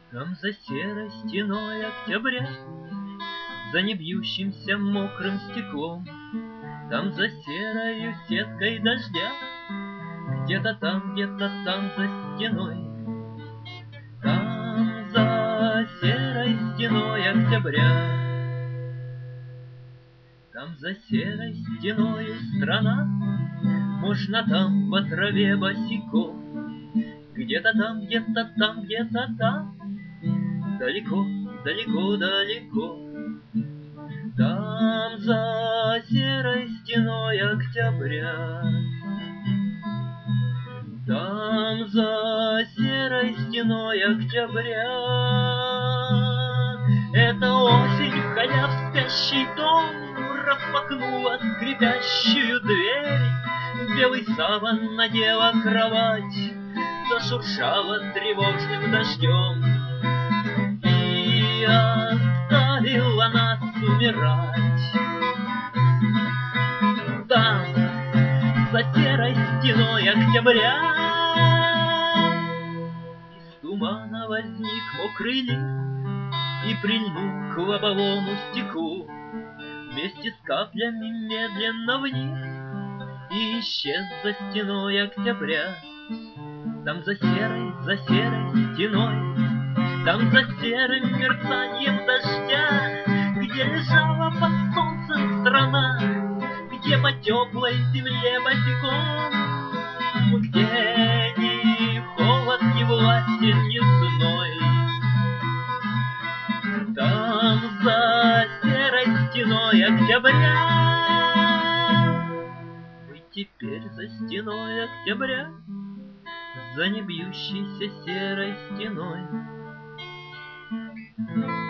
Там за серой стеной октября, за небьющимся мокрым стеклом, там за серою сеткой дождя, где-то там за стеной, там за серой стеной октября, там за серой стеною страна, можно там по траве босиком, где-то там, где-то там, где-то там, далеко, далеко, далеко. Там за серой стеной октября, там за серой стеной октября. Это осень, входя в спящий дом, распахнула скрипящую дверь, белый саван надела кровать, зашуршала тревожным дождем и оставила нас умирать. Там, за серой стеной октября, из тумана возник мокрый лист и прильнул к лобовому стеклу, вместе с каплями медленно вниз и исчез за стеной октября. Там за серой стеной, там за серым мерцанием дождя, где лежала под солнцем страна, где по теплой земле босиком, где ни холод, ни властен, ни зной. Там за серой стеной октября, мы теперь за стеной октября, за небьющейся серой стеной.